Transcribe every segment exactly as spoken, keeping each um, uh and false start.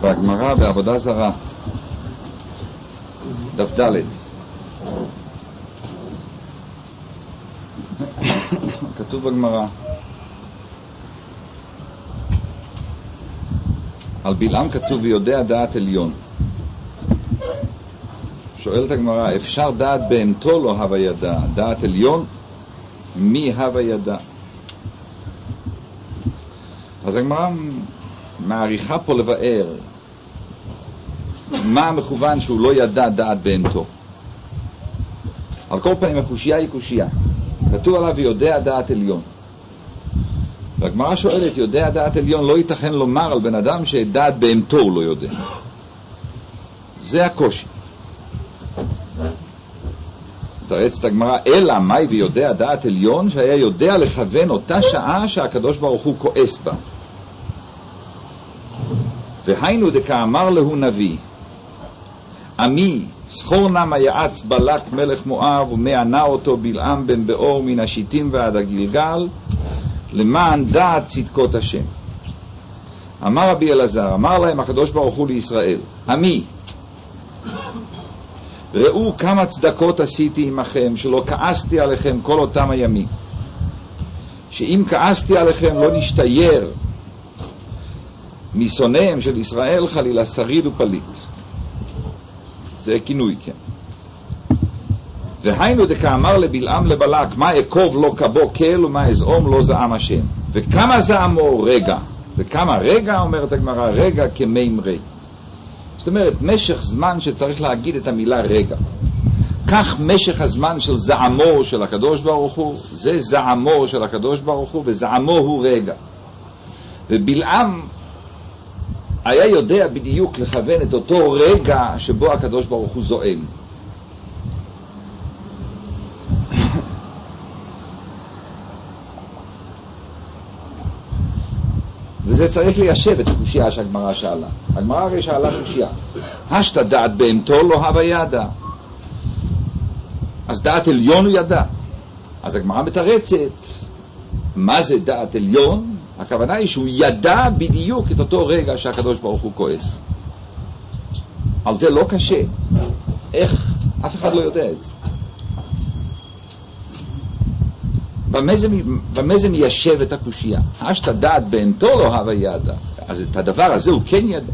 בגמרא בעבודה זרה דף ד' כתוב בגמרא על בלעם כתוב ויודע דעת עליון. שואלת הגמרא, אפשר דעת בהמתו לא הווה ידע, דעת עליון מי הווה ידע? אז הגמרא מעריכה פה לבאר מה המכוון שהוא לא ידע דעת בהמתו. על כל פנים הקושייה היא קושייה, כתוב עליו ויודע דעת עליון. והגמרא שואלת, יודע דעת עליון, לא ייתכן לומר על בן אדם שדעת בהמתו הוא לא יודע. זה הקושי. תרצת הגמרא, אלא מאי ויודע דעת עליון, שהיה יודע לכוון אותה שעה שהקדוש ברוך הוא כועס בה. והיינו דקאמר להו נביא, עמי סחור נא יעץ בלק מלך מואב ומענה אותו בלעם בן באור מן השיטים ועד הגלגל למען דעת צדקות השם. אמר רבי אלעזר, אמר להם הקדוש ברוך הוא לישראל, עמי ראו כמה צדקות עשיתי עמכם שלא כעסתי עליכם כל אותם הימים, שאם כעסתי עליכם לא נשתייר משונאיהם של ישראל חלילה שריד ופליט. זה כינוי, כן. והיינו דקאמר לבלעם לבלק, מה אקוב לא כבו כל ומה אזעום לא זעם השם. וכמה זעמו רגע, וכמה רגע אומרת הגמרא, רגע כמימרי. זאת אומרת משך זמן שצריך להגיד את המילה רגע, כך משך הזמן של זעמו של הקדוש ברוך הוא, זה זעמו של הקדוש ברוך הוא, וזעמו הוא רגע. ובלעם היה יודע בדיוק לכוון את אותו רגע שבו הקדוש ברוך הוא זועם. וזה צריך ליישב את הקושייה שהגמרא שאלה. הגמרא הרי שאלה קושייה, השת דעת בהמתו לא הווה ידע, אז דעת עליון הוא ידע. אז הגמרא מתרצת, מה זה דעת עליון? הכוונה היא שהוא ידע בדיוק את אותו רגע שהקדוש ברוך הוא כועס. על זה לא קשה. איך? אף אחד לא יודע את זה. במה זה, במה זה מיישב את הקושייה? השת דעת בהמתו לא הווה ידע, אז את הדבר הזה הוא כן ידע.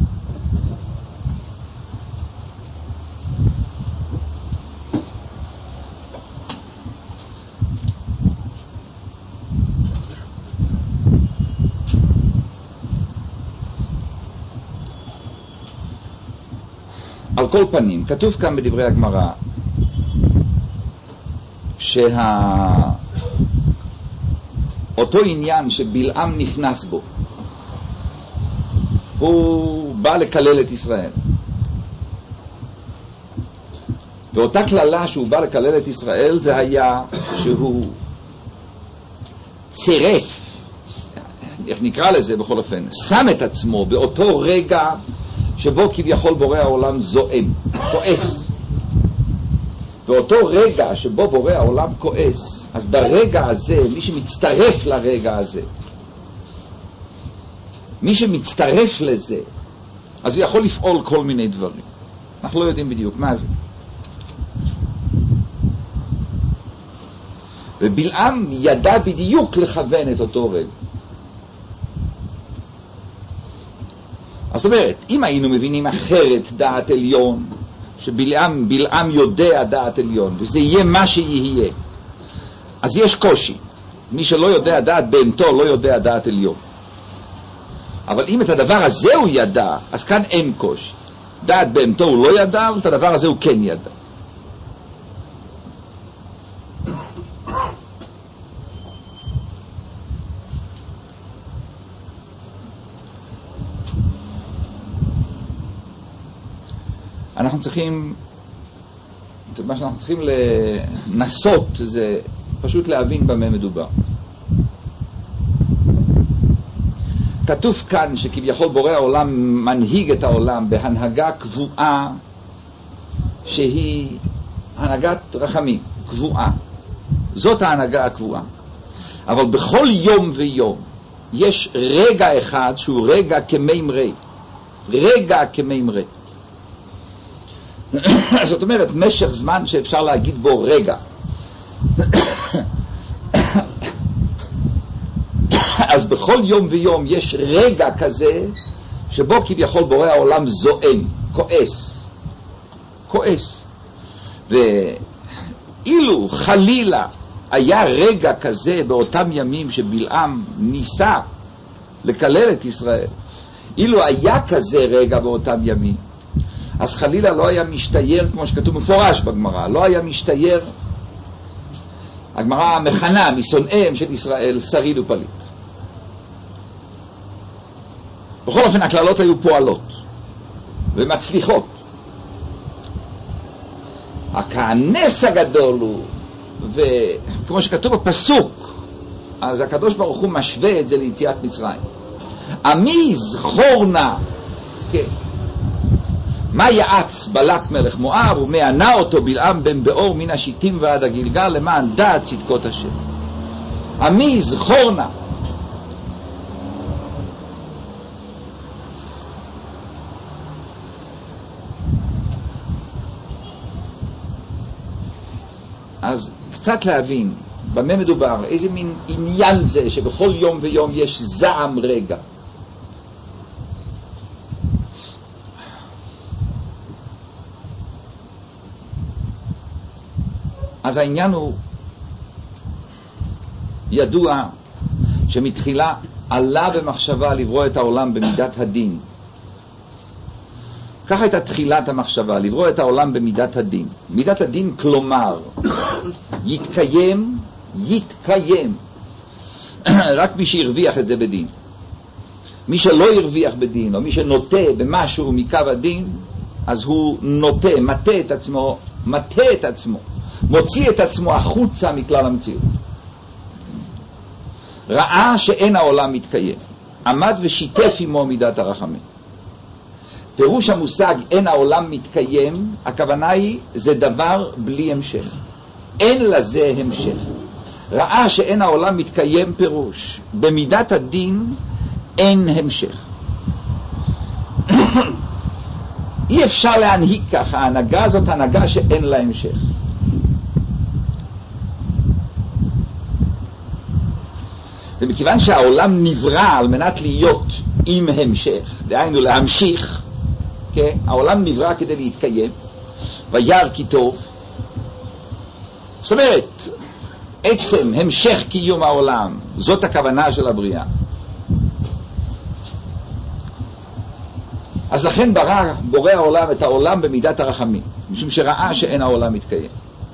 על כל פנים, כתוב כאן בדברי הגמרא שה... אותו עניין שבלעם נכנס בו, הוא בא לקלל את ישראל, ואותה כללה שהוא בא לקלל את ישראל זה היה שהוא צירף, איך נקרא לזה בכל אופן, שם את עצמו באותו רגע שבו כביכול בורא העולם זועם, כועס. ואותו רגע שבו בורא העולם כועס, אז ברגע הזה, מי שמצטרף לרגע הזה, מי שמצטרף לזה, אז הוא יכול לפעול כל מיני דברים. אנחנו לא יודעים בדיוק מה זה. ובלעם ידע בדיוק לכוון את אותו רגע. אז זאת אומרת, אם היינו מבינים אחרת דעת עליון, שבלעם בלעם יודע דעת עליון, וזה יהיה מה שיהיה, אז יש קושי. מי שלא יודע דעת בהמתו לא יודע דעת עליון. אבל אם את הדבר הזה הוא ידע, אז כאן אין קושי. דעת בהמתו הוא לא ידע, אבל את הדבר הזה הוא כן ידע. אנחנו צריכים, מה שאנחנו צריכים לנסות זה פשוט להבין במה מדובר. כתוב כאן שכביכול בורא העולם מנהיג את העולם בהנהגה קבועה שהיא הנהגת רחמים, קבועה. זאת ההנהגה הקבועה. אבל בכל יום ויום יש רגע אחד שהוא רגע כמימרי, רגע כמימרה. זאת אומרת, משך זמן שאפשר להגיד בו רגע. אז בכל יום ויום יש רגע כזה שבו כביכול בורא העולם זועם, כועס, כועס. ואילו חלילה היה רגע כזה באותם ימים שבלעם ניסה לקלל את ישראל, אילו היה כזה רגע באותם ימים, אז חלילה לא היה משתייר, כמו שכתוב מפורש בגמרא, לא היה משתייר, הגמרא מכנה משונאיהם של ישראל שריד ופליט. בכל אופן הכללות היו פועלות ומצליחות. הכנס הגדול הוא, וכמו שכתוב בפסוק, אז הקדוש ברוך הוא משווה את זה ליציאת מצרים. עמי זכור נא, כן, מה יעץ בלק מלך מואב ומענה אותו בלעם בן באור מן השיטים ועד הגלגל למען דעת צדקות השם. עמי זכור נא, אז קצת להבין במה מדובר, איזה מין עניין זה שבכל יום ויום יש זעם רגע. אז העניין הוא ידוע שמתחילה עלה במחשבה לברוא את העולם במידת הדין. ככה הייתה תחילת המחשבה, לברוא את העולם במידת הדין. מידת הדין כלומר, יתקיים, יתקיים. רק מי שהרוויח את זה בדין. מי שלא הרוויח בדין, או מי שנוטה במשהו מקו הדין, אז הוא נוטה, מטה את עצמו, מטה את עצמו, מוציא את עצמו החוצה מכלל המציאות. ראה שאין העולם מתקיים, עמד ושיתף עמו מידת הרחמים. פירוש המושג אין העולם מתקיים, הכוונה היא זה דבר בלי המשך, אין לזה המשך. ראה שאין העולם מתקיים, פירוש במידת הדין אין המשך. אי אפשר להנהיג ככה, ההנהגה הזאת הנהגה שאין לה המשך. ומכיוון שהעולם נברא על מנת להיות עם המשך, דהיינו להמשיך, כן? העולם נברא כדי להתקיים, וירא כי טוב. זאת אומרת, עצם המשך קיום העולם, זאת הכוונה של הבריאה. אז לכן ברא בורא העולם את העולם במידת הרחמים, משום שראה שאין העולם מתקיים.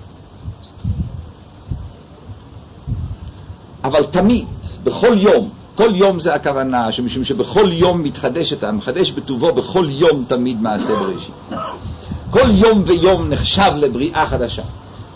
אבל תמיד, בכל יום, כל יום זה הכוונה, שמשום שבכל יום מתחדש את המחדש בטובו, בכל יום תמיד מעשה בראשית. כל יום ויום נחשב לבריאה חדשה.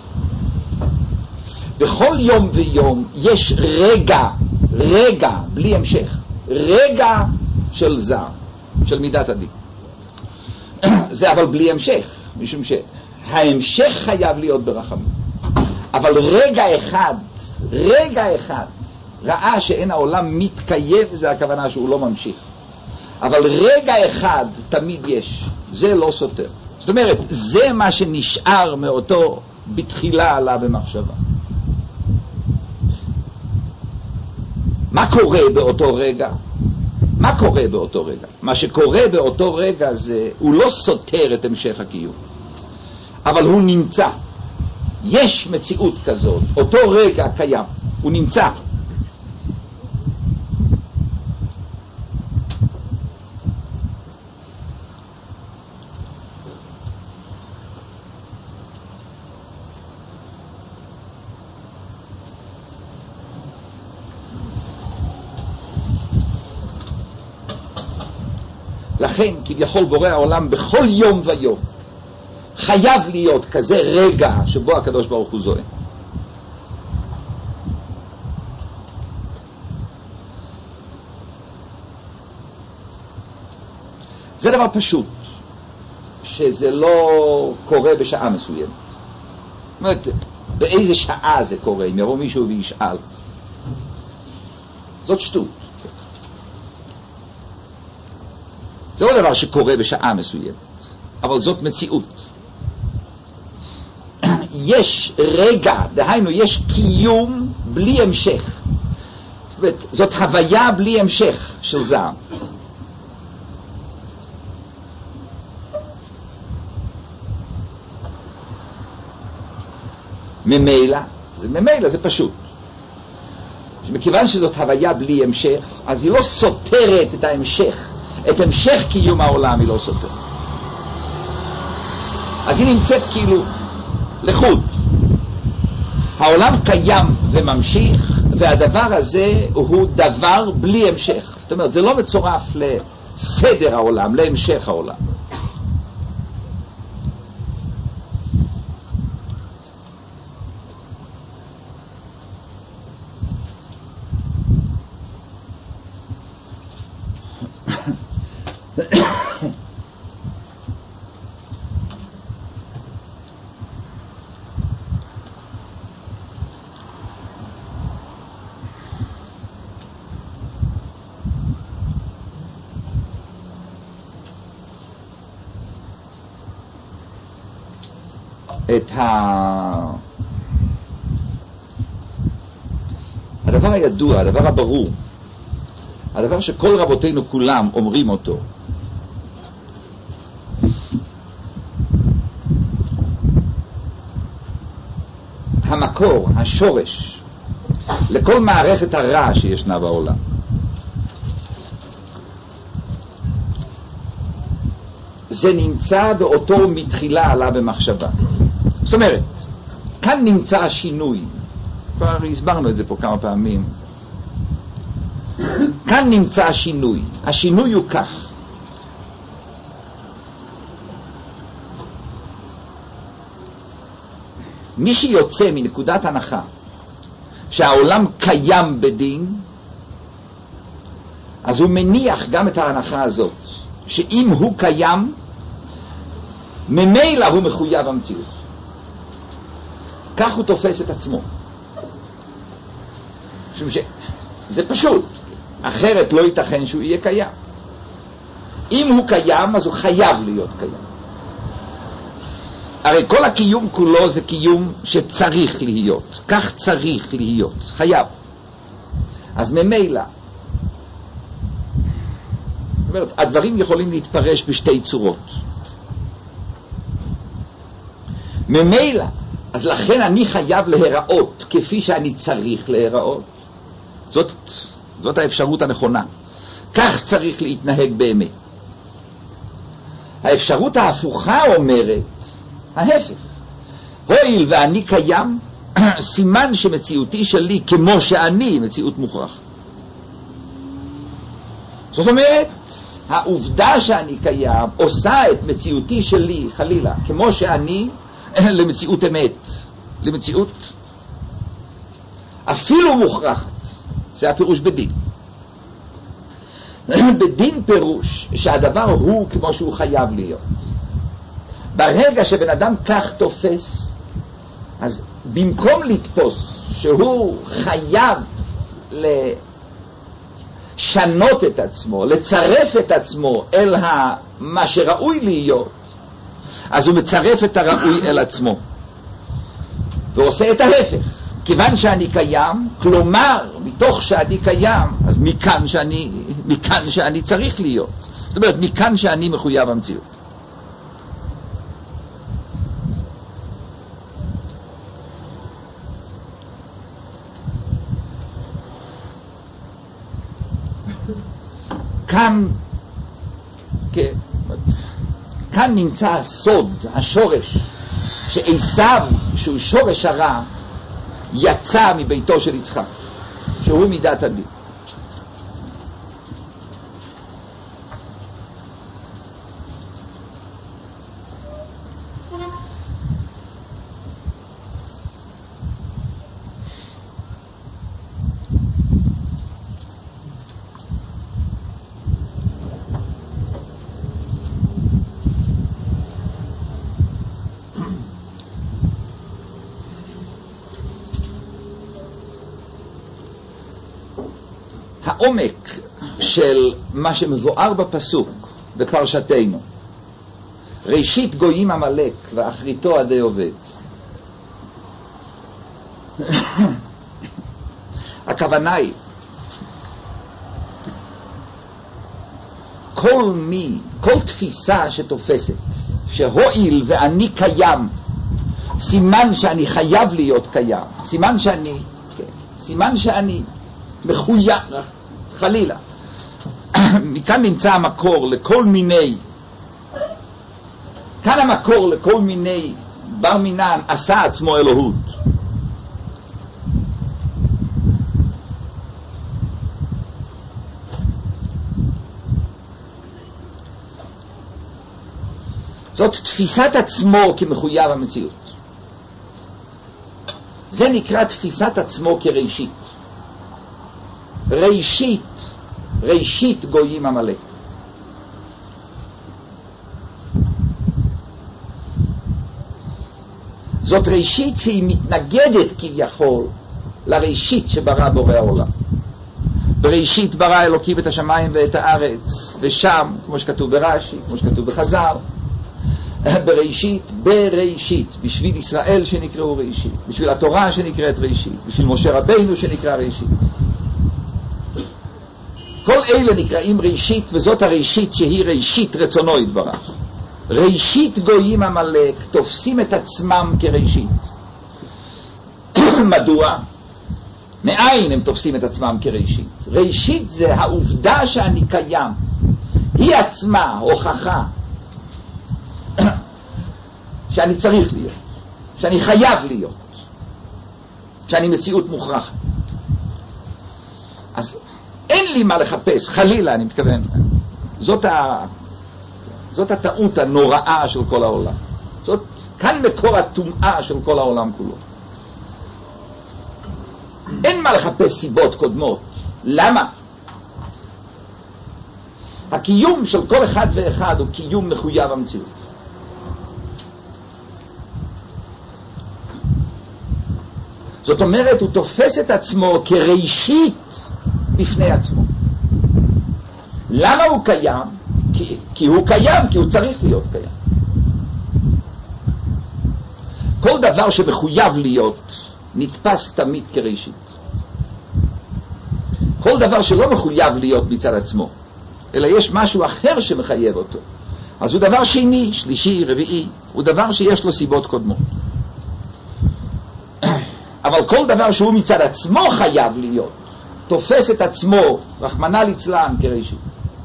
בכל יום ויום יש רגע, רגע, בלי המשך, רגע של זר, של מידת הדין. זה אבל בלי המשך, משום שההמשך חייב להיות ברחמים. אבל רגע אחד, רגע אחד, ראה שאין העולם מתקיים, זה הכוונה שהוא לא ממשיך. אבל רגע אחד תמיד יש, זה לא סותר. זאת אומרת, זה מה שנשאר מאותו בתחילה עלה במחשבה. מה קורה באותו רגע? מה קורה באותו רגע? מה שקורה באותו רגע זה, הוא לא סותר את המשך הקיום, אבל הוא נמצא. יש מציאות כזאת, אותו רגע קיים, הוא נמצא. לכן כביכול בורא העולם בכל יום ויום חייב להיות כזה רגע שבו הקדוש ברוך הוא זוהה. זה דבר פשוט, שזה לא קורה בשעה מסוימת. זאת אומרת, באיזה שעה זה קורה, אם יבוא מישהו וישאל. זאת שטות. זה לא דבר שקורה בשעה מסוימת, אבל זאת מציאות. יש רגע, דהיינו יש קיום בלי המשך. זאת אומרת, זאת הוויה בלי המשך של זעם. ממילא, זה ממילא, זה פשוט. מכיוון שזאת הוויה בלי המשך, אז היא לא סותרת את ההמשך. את המשך קיום העולם היא לא סותרת. אז היא נמצאת כאילו לחוד. העולם קיים וממשיך, והדבר הזה הוא דבר בלי המשך. זאת אומרת, זה לא מצורף לסדר העולם, להמשך העולם. את ה... הדבר הידוע, הדבר הברור, הדבר שכל רבותינו כולם אומרים אותו, המקור, השורש לכל מערכת הרע שישנה בעולם, זה נמצא באותו מתחילה עלה במחשבה. זאת אומרת, כאן נמצא השינוי, כבר הסברנו את זה פה כמה פעמים. כאן נמצא השינוי. השינוי הוא כך: מי שיוצא מנקודת הנחה שהעולם קיים בדין, אז הוא מניח גם את ההנחה הזאת, שאם הוא קיים, ממילא הוא מחויב המציאות. כך הוא תופס את עצמו. משום שזה פשוט, אחרת לא ייתכן שהוא יהיה קיים. אם הוא קיים, אז הוא חייב להיות קיים. הרי כל הקיום כולו זה קיום שצריך להיות. כך צריך להיות, חייב. אז ממילא, זאת אומרת, הדברים יכולים להתפרש בשתי צורות. ממילא, אז לכן אני חייב להיראות כפי שאני צריך להיראות. זאת, זאת האפשרות הנכונה. כך צריך להתנהג באמת. האפשרות ההפוכה אומרת ההפך. הואיל ואני קיים, סימן שמציאותי שלי כמו שאני מציאות מוכרח. זאת אומרת, העובדה שאני קיים עושה את מציאותי שלי, חלילה, כמו שאני, למציאות אמת, למציאות אפילו מוכרחת. זה הפירוש בדין. בדין פירוש שהדבר הוא כמו שהוא חייב להיות. ברגע שבן אדם כך תופס, אז במקום לתפוס שהוא חייב לשנות את עצמו, לצרף את עצמו אל מה שראוי להיות, אז הוא מצרף את הראוי אל עצמו ועושה את ההפך. כיוון שאני קיים, כלומר מתוך שאני קיים, אז מכאן שאני, מכאן שאני צריך להיות. זאת אומרת, מכאן שאני מחויב המציאות. כאן, כן, כאן נמצא הסוד, השורש, שעשיו, שהוא שורש הרע, יצא מביתו של יצחק, שהוא מידת הדין. העומק של מה שמבואר בפסוק בפרשתנו. ראשית גויים עמלק ואחריתו עדי עובד. הכוונה היא, כל מי, כל תפיסה שתופסת, שהועיל ואני קיים, סימן שאני חייב להיות קיים, סימן שאני, כן, סימן שאני מחויב, חלילה. מכאן נמצא המקור לכל מיני, כאן המקור לכל מיני בר מינן עשה עצמו אלוהות. זאת תפיסת עצמו כמחויב המציאות. זה נקרא תפיסת עצמו כראשית. ראשית, ראשית גויים עמלק. זאת ראשית שהיא מתנגדת כביכול לראשית שברא בורא העולם. בראשית ברא אלוקים את השמיים ואת הארץ, ושם, כמו שכתוב ברש"י, כמו שכתוב בחז"ל, בראשית, בראשית, בשביל ישראל שנקראו ראשית, בשביל התורה שנקראת ראשית, בשביל משה רבינו שנקרא ראשית. כל אלה נקראים ראשית, וזאת הראשית שהיא ראשית רצונו יתברך. ראשית גויים עמלק תופסים את עצמם כראשית. מדוע? מאין הם תופסים את עצמם כראשית? ראשית זה העובדה שאני קיים, היא עצמה הוכחה שאני צריך להיות, שאני חייב להיות, שאני מציאות מוכרחת. אז אין לי מה לחפש, חלילה אני מתכוון. זאת, ה... זאת הטעות הנוראה של כל העולם. זאת, כאן מקור הטומאה של כל העולם כולו. אין מה לחפש סיבות קודמות. למה? הקיום של כל אחד ואחד הוא קיום מחויב המציאות. זאת אומרת, הוא תופס את עצמו כראשית בפני עצמו. למה הוא קיים? כי, כי הוא קיים, כי הוא צריך להיות קיים. כל דבר שמחויב להיות נתפס תמיד כראשית. כל דבר שלא מחויב להיות מצד עצמו, אלא יש משהו אחר שמחייב אותו, אז הוא דבר שני, שלישי, רביעי, הוא דבר שיש לו סיבות קודמות. אבל כל דבר שהוא מצד עצמו חייב להיות, תופס את עצמו, רחמנא ליצלן, כראשית.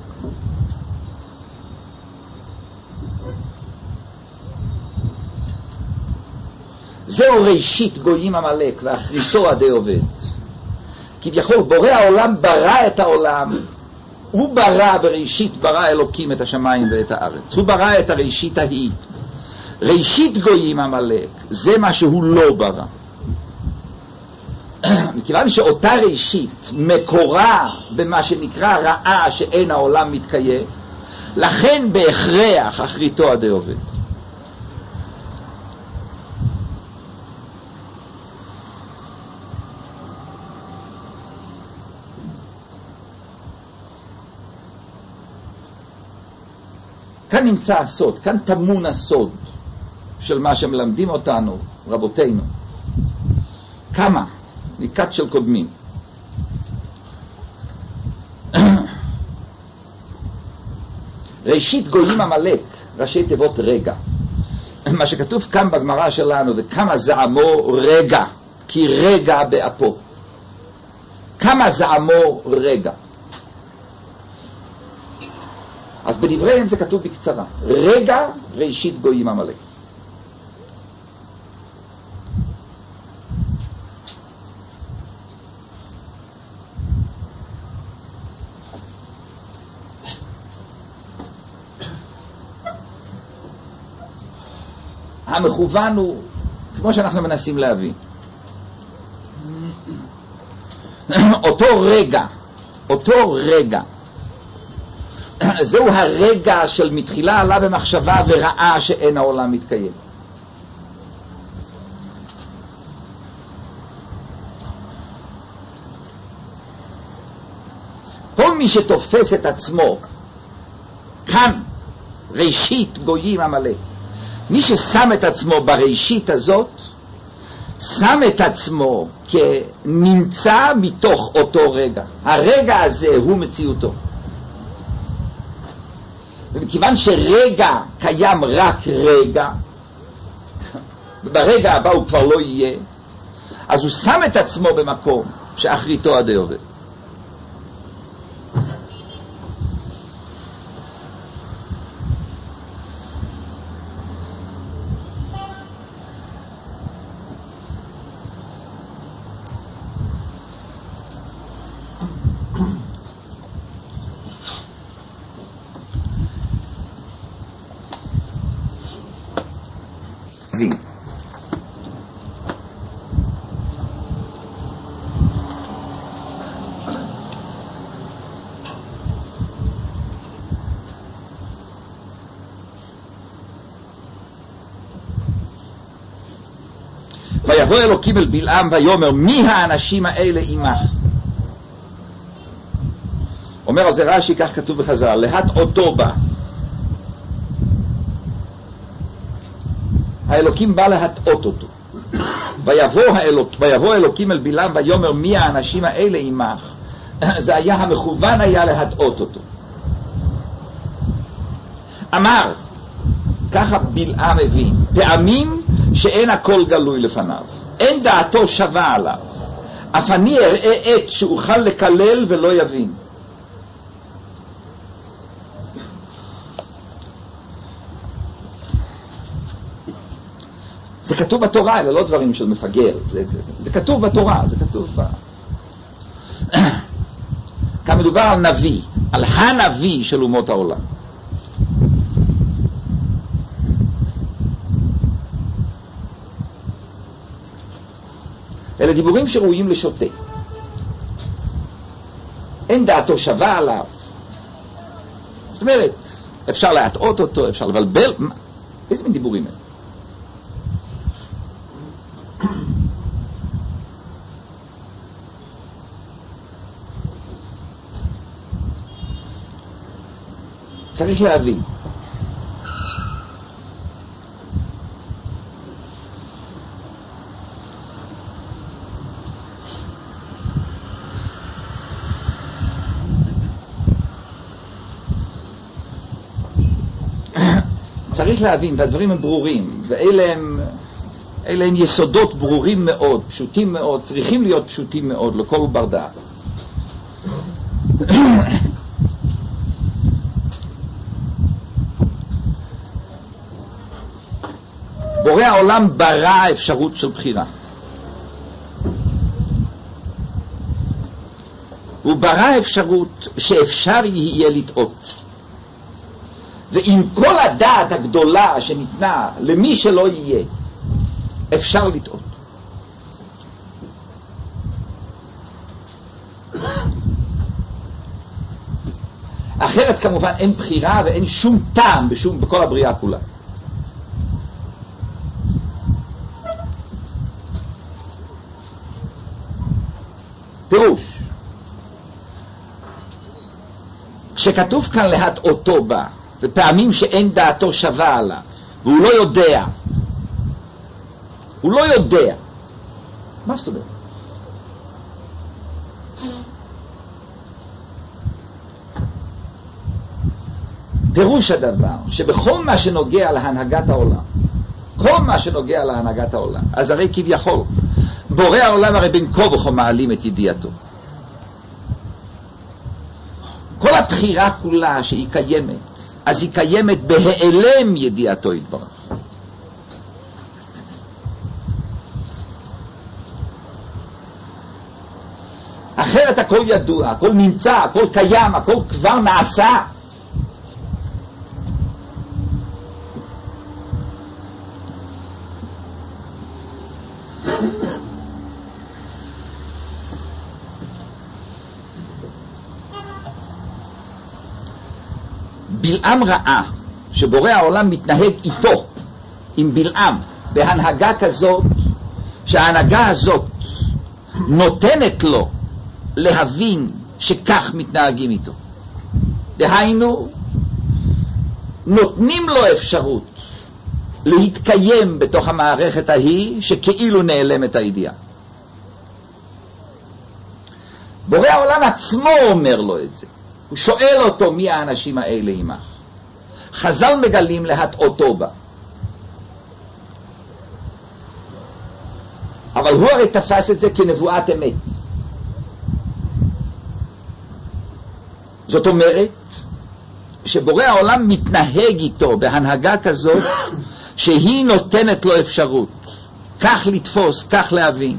זהו ראשית גויים עמלק ואחריתו עדי עובד. כביכול בורא העולם ברא את העולם, הוא ברא בראשית, ברא אלוקים את השמיים ואת הארץ, הוא ברא את הראשית ההיא. ראשית גויים עמלק זה מה שהוא לא ברא. מכיוון שאותה ראשית מקורה במה שנקרא רעה שאין העולם מתקיים, לכן בהכרח אחריתו עדי עובד. כאן נמצא הסוד, כאן טמון הסוד של מה שמלמדים אותנו רבותינו. כמה ניקת של קודמים. ראשית גויים עמלק, ראשי תיבות רגע. מה שכתוב כאן בגמרא שלנו, וכמה זעמו רגע, כי רגע באפו. כמה זעמו רגע. אז בדבריהם זה כתוב בקצרה. רגע ראשית גויים עמלק. המכוון הוא כמו שאנחנו מנסים להבין. אותו רגע, אותו רגע, זהו הרגע של מתחילה עלה במחשבה וראה שאין העולם מתקיים. כל מי שתופס את עצמו כאן חורבן, ראשית גויים עמלק. מי ששם את עצמו בראשית הזאת, שם את עצמו כנמצא מתוך אותו רגע. הרגע הזה הוא מציאותו. ומכיוון שרגע קיים רק רגע, וברגע הבא הוא כבר לא יהיה, אז הוא שם את עצמו במקום שאחריתו עדי עובד. ויבוא אלוקים אל בלעם ויאמר מי האנשים האלה עמך? אומר על זה רש"י, כך כתוב בחז"ל, להטעותו בה. האלוקים בא להטעות אותו. ויבוא, האלוק, ויבוא אלוקים אל בלעם ויאמר מי האנשים האלה עמך? זה היה המכוון היה להטעות אותו. אמר, ככה בלעם הבין, פעמים שאין הכל גלוי לפניו, אין דעתו שווה עליו, אף אני אראה עת שאוכל לקלל ולא יבין. זה כתוב בתורה, אלה לא דברים של מפגר, זה, זה כתוב בתורה, זה כתוב ב... כאן מדובר על נביא, על הנביא של אומות העולם. אלה דיבורים שראויים לשוטה. אין דעתו שווה עליו. זאת אומרת, אפשר להטעות אותו, אפשר לבלבל. מה? איזה מין דיבורים הם? צריך להבין. צריך להבין, והדברים הם ברורים, ואלה הם, אלה הם יסודות ברורים מאוד, פשוטים מאוד, צריכים להיות פשוטים מאוד לכל בר דעת. בורא העולם ברא אפשרות של בחירה. הוא ברא אפשרות שאפשר יהיה לטעות. ועם כל הדעת הגדולה שניתנה למי שלא יהיה, אפשר לטעות. אחרת כמובן אין בחירה ואין שום טעם בשום, בכל הבריאה כולה. פירוש, כשכתוב כאן להטעותו בה, ופעמים שאין דעתו שווה עליו, והוא לא יודע, הוא לא יודע. מה זאת אומרת? פירוש הדבר, שבכל מה שנוגע להנהגת העולם, כל מה שנוגע להנהגת העולם, אז הרי כביכול, בורא העולם הרי בין כה וכה מעלים את ידיעתו. כל הבחירה כולה שהיא קיימת, אז היא קיימת בהיעלם ידיעתו יתברך. אחרת הכל ידוע, הכל נמצא, הכל קיים, הכל כבר נעשה. בלעם ראה שבורא העולם מתנהג איתו, עם בלעם, בהנהגה כזאת, שההנהגה הזאת נותנת לו להבין שכך מתנהגים איתו. דהיינו, נותנים לו אפשרות להתקיים בתוך המערכת ההיא שכאילו נעלמת הידיעה. בורא העולם עצמו אומר לו את זה. הוא שואל אותו מי האנשים האלה עמך. חז"ל מגלים להטעותו בה. אבל הוא הרי תפס את זה כנבואת אמת. זאת אומרת שבורא העולם מתנהג איתו בהנהגה כזאת שהיא נותנת לו אפשרות כך לתפוס, כך להבין.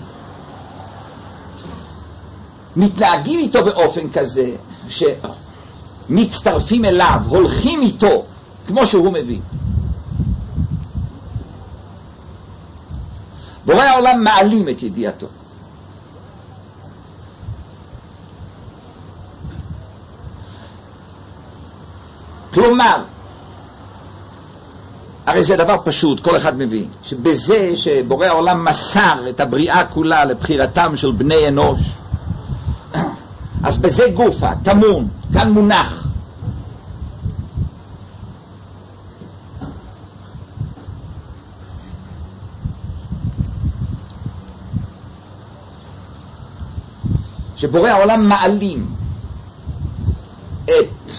מתנהגים איתו באופן כזה שמצטרפים אליו, הולכים איתו כמו שהוא מבין. בורא העולם מעלים את ידיעתו. כלומר, הרי זה דבר פשוט, כל אחד מבין, שבזה שבורא העולם מסר את הבריאה כולה לבחירתם של בני אנוש, אז בזה גופה, תמון, כאן מונח. שבורא העולם מעלים את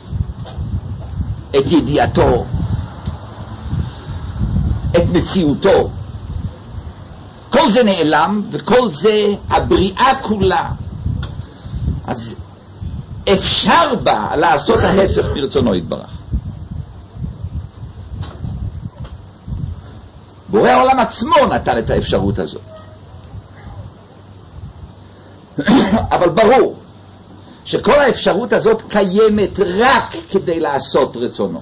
את ידיעתו, את מציאותו. כל זה נעלם, וכל זה הבריאה כולה. אז אפשר בה לעשות ההפך ברצונו יתברך. בורא העולם עצמו נתן את האפשרות הזאת. אבל ברור שכל האפשרות הזאת קיימת רק כדי לעשות רצונו.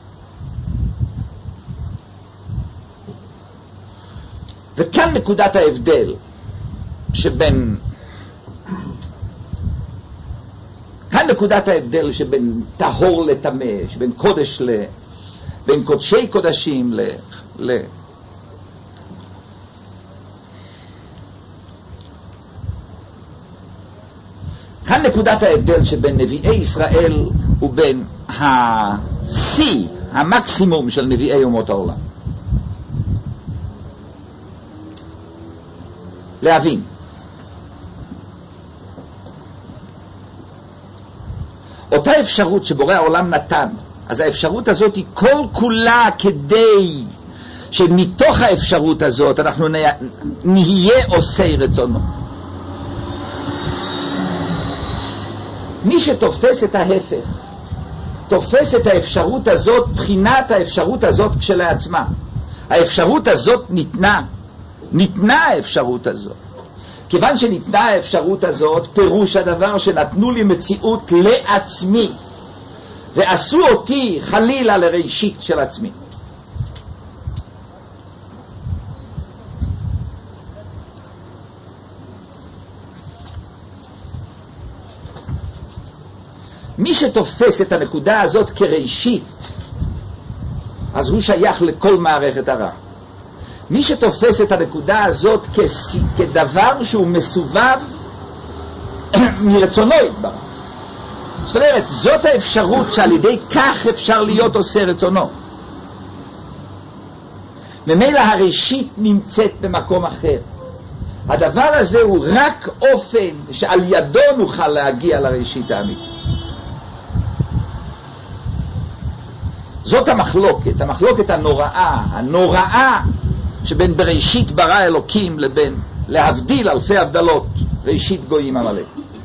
וכאן נקודת ההבדל שבין כאן נקודת ההבדל שבין טהור לטמא, שבין קודש ל בין קודשי קודשים ל ל כאן נקודת ההבדל שבין נביאי ישראל ובין השיא, המקסימום של נביאי אומות העולם. להבין. אותה אפשרות שבורא העולם נתן, אז האפשרות הזאת היא כל כולה כדי שמתוך האפשרות הזאת אנחנו נהיה עושי רצונו. מי שתופס את ההפך, תופס את האפשרות הזאת, בחינת האפשרות הזאת כשלעצמה. האפשרות הזאת ניתנה, ניתנה האפשרות הזאת. כיוון שניתנה האפשרות הזאת, פירוש הדבר שנתנו לי מציאות לעצמי, ועשו אותי חלילה לראשית של עצמי. מי שתופס את הנקודה הזאת כראשית, אז הוא שייך לכל מערכת הרע. מי שתופס את הנקודה הזאת כדבר שהוא מסובב מרצונו יתברך. זאת אומרת, זאת האפשרות שעל ידי כך אפשר להיות עושה רצונו. ממילא הראשית נמצאת במקום אחר. הדבר הזה הוא רק אופן שעל ידו נוכל להגיע לראשית האמיתית. זאת המחלוקת, המחלוקת הנוראה, הנוראה שבין בראשית ברא אלוקים לבין להבדיל אלפי הבדלות, ראשית גויים עמלק.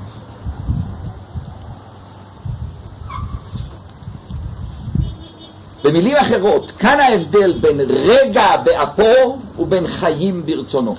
במילים אחרות, כאן ההבדל בין רגע באפו ובין חיים ברצונו.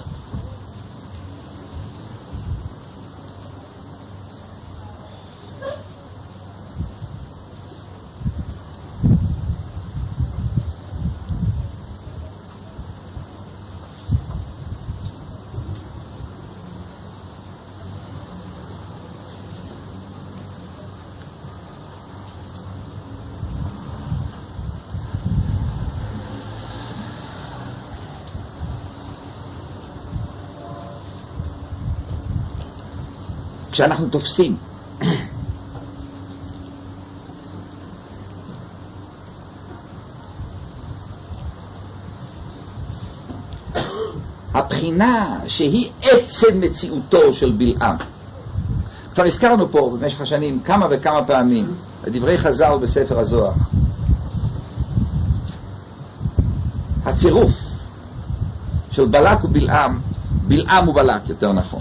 כשאנחנו תופסים הבחינה שהיא עצם מציאותו של בלעם. כבר הזכרנו פה במשך השנים כמה וכמה פעמים דברי חז"ל בספר הזוהר. הצירוף של בלק ובלעם, בלעם ובלק יותר נכון.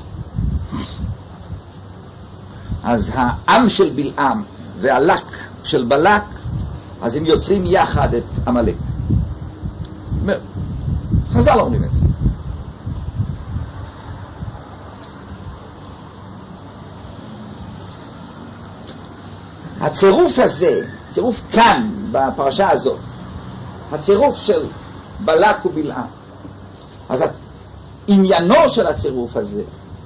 אז העם של בלעם והלק של בלק, אז הם יוצרים יחד את עמלק. חז"ל אומרים את זה. הצירוף הזה, צירוף כאן בפרשה הזאת, הצירוף של בלק ובלעם, אז עניינו של הצירוף הזה,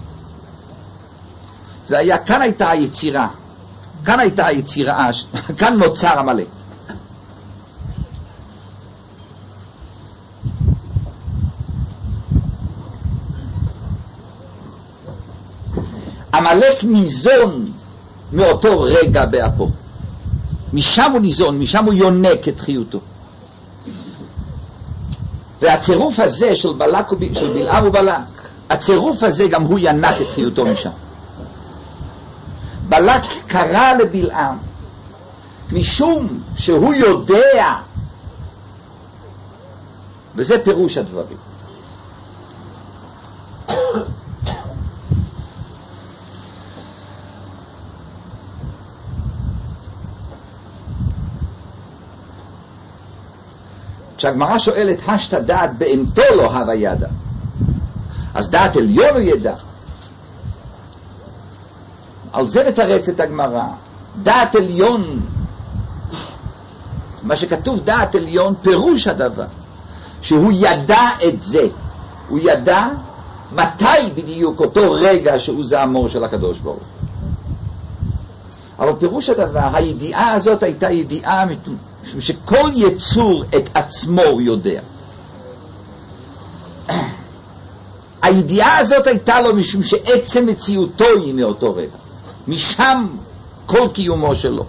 זה היה, כאן הייתה היצירה, כאן הייתה היצירה, כאן נוצר עמלק. עמלק ניזון מאותו רגע באפו, משם הוא ניזון, משם הוא יונק את חיותו. והצירוף הזה של, בלק, של בלעם ובלק, הצירוף הזה גם הוא ינק את חיותו משם. בלק קרא לבלעם משום שהוא יודע, וזה פירוש הדברים. כשהגמרא שואלת השתא דעת באמתו לא הווה ידע, אז דעת עליון הוא ידע. על זה מתרץ את הגמרא. דעת עליון, מה שכתוב דעת עליון, פירוש הדבר שהוא ידע את זה, הוא ידע מתי בדיוק אותו רגע שהוא זעמו של הקדוש ברוך. אבל פירוש הדבר, הידיעה הזאת הייתה ידיעה משום שכל יצור את עצמו יודע. הידיעה הזאת הייתה לו משום שעצם מציאותו היא מאותו רגע, משם כל קיומו שלו.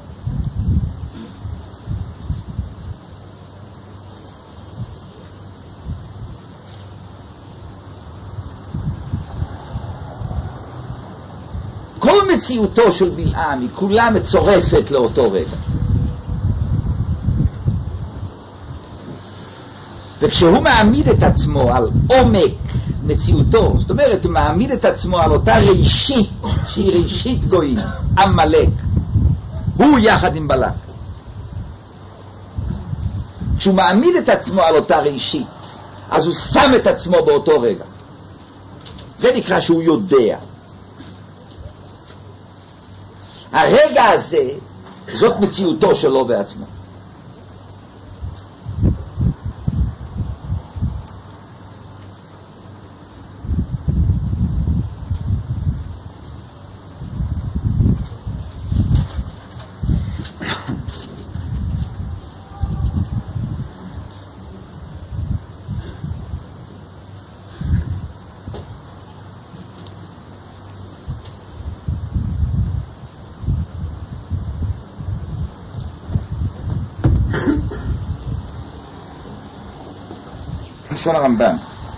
כל מציאותו של בלעם היא כולה מצורפת לאותו רגע. וכשהוא מעמיד את עצמו על עומק מציאותו, זאת אומרת הוא מעמיד את עצמו על אותה ראשית שהיא ראשית גויים, עמלק, הוא יחד עם בלק. כשהוא מעמיד את עצמו על אותה ראשית, אז הוא שם את עצמו באותו רגע. זה נקרא שהוא יודע. הרגע הזה, זאת מציאותו שלו בעצמו. לשון הרמב"ן.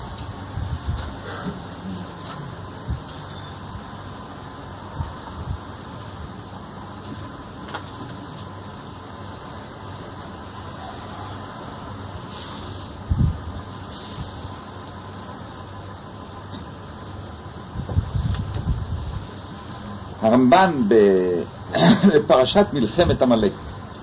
הרמב"ן בפרשת מלחמת עמלק.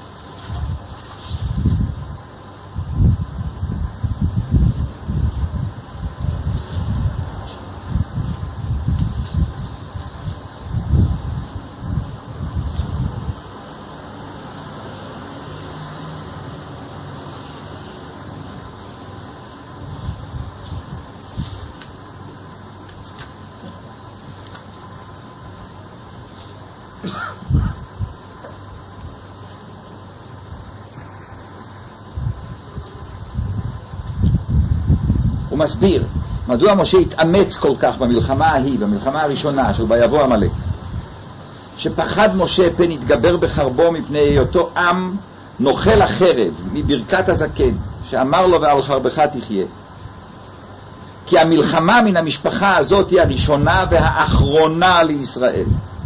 הוא מסביר מדוע משה התאמץ כל כך במלחמה ההיא, במלחמה הראשונה של ויבוא עמלק, שפחד משה פן יתגבר בחרבו מפני היותו עם נוכל החרב מברכת הזקן שאמר לו ועל חרבך תחיה. כי המלחמה מן המשפחה הזאת היא הראשונה והאחרונה לישראל.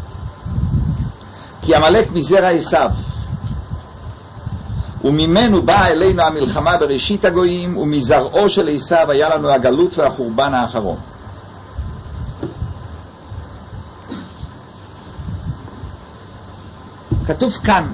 כי עמלק מזרע עשיו, וממנו באה אלינו המלחמה בראשית הגויים, ומזרעו של עשיו היה לנו הגלות והחורבן האחרון. כתוב כאן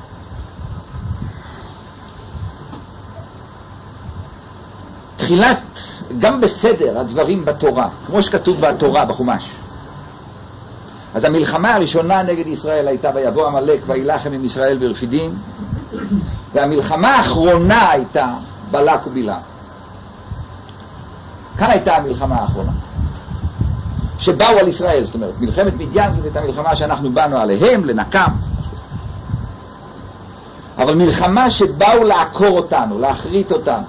תחילת, גם בסדר הדברים בתורה, כמו שכתוב בתורה בחומש. אז המלחמה הראשונה נגד ישראל הייתה ויבוא עמלק וילחם עם ישראל ברפידים, והמלחמה האחרונה הייתה בלק ובלעם. כאן הייתה המלחמה האחרונה שבאו על ישראל. זאת אומרת, מלחמת מדיין זאת הייתה מלחמה שאנחנו באנו עליהם לנקם, אבל מלחמה שבאו לעקור אותנו, להחריט אותנו.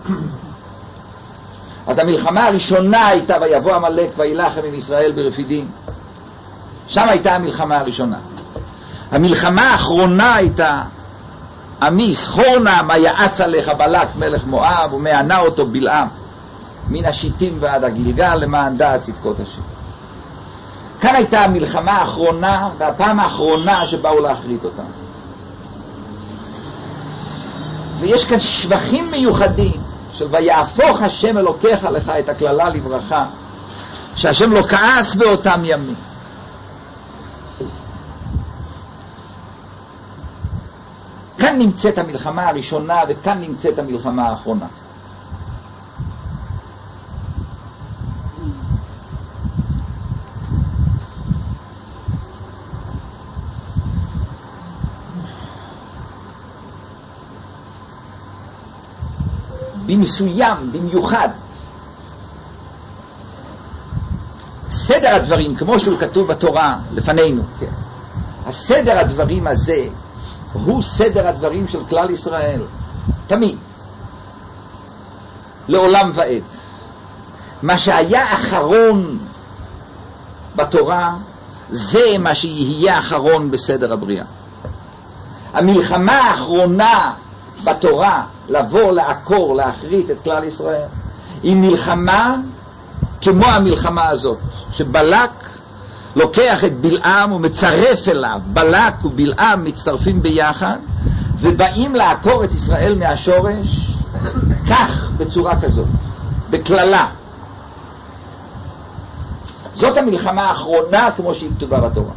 אז המלחמה הראשונה הייתה ויבוא עמלק וילחם עם ישראל ברפידים. שם הייתה המלחמה הראשונה. המלחמה האחרונה הייתה עמי סחור נא מה יעץ עליך בלק מלך מואב ומענה אותו בלעם מן השיטים ועד הגילגל למען דעת צדקות השם. כאן הייתה המלחמה האחרונה והפעם האחרונה שבאו להחריט אותם. ויש כאן שבחים מיוחדים של ויהפוך השם אלוקיך לך את הכללה לברכה, שהשם לא כעס באותם ימים. כאן נמצאת המלחמה הראשונה וכאן נמצאת המלחמה האחרונה. במסוים, במיוחד, סדר הדברים כמו שהוא כתוב בתורה לפנינו, כן. הסדר הדברים הזה הוא סדר הדברים של כלל ישראל תמיד לעולם ועד. מה שהיה אחרון בתורה זה מה שיהיה אחרון בסדר הבריאה. המלחמה האחרונה בתורה לבוא לעקור, להחריט את כלל ישראל היא מלחמה כמו המלחמה הזאת, שבלק לוקח את בלעם ומצרף אליו, בלק ובלעם מצטרפים ביחד ובאים לעקור את ישראל מהשורש, כך, בצורה כזאת, בכללה. זאת המלחמה האחרונה כמו שהיא כתובה בתורה.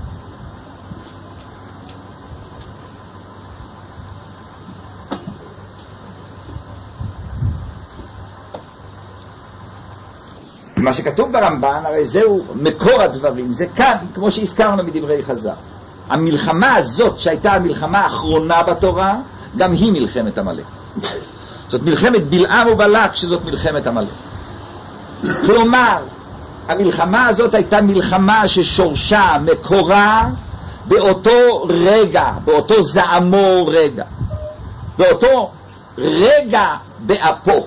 מה שכתוב ברמב"ן, הרי זהו מקור הדברים, זה כאן, כמו שהזכרנו מדברי חז"ל. המלחמה הזאת שהייתה המלחמה האחרונה בתורה, גם היא מלחמת עמלק. זאת מלחמת בלעם ובלק, שזאת מלחמת עמלק. כלומר, המלחמה הזאת הייתה מלחמה ששורשה, מקורה, באותו רגע, באותו זעמו רגע, באותו רגע באפו.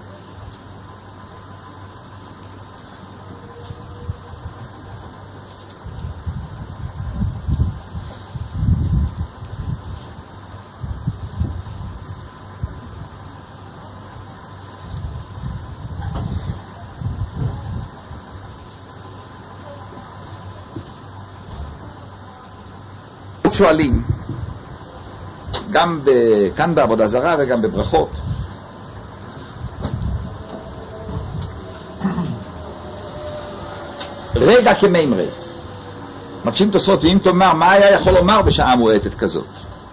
שואלים גם ב, כאן בעבודה זרה וגם בברכות, רגע כמימרי, מקשים תוספות, ואם תאמר מה היה יכול לומר בשעה מועטת כזאת?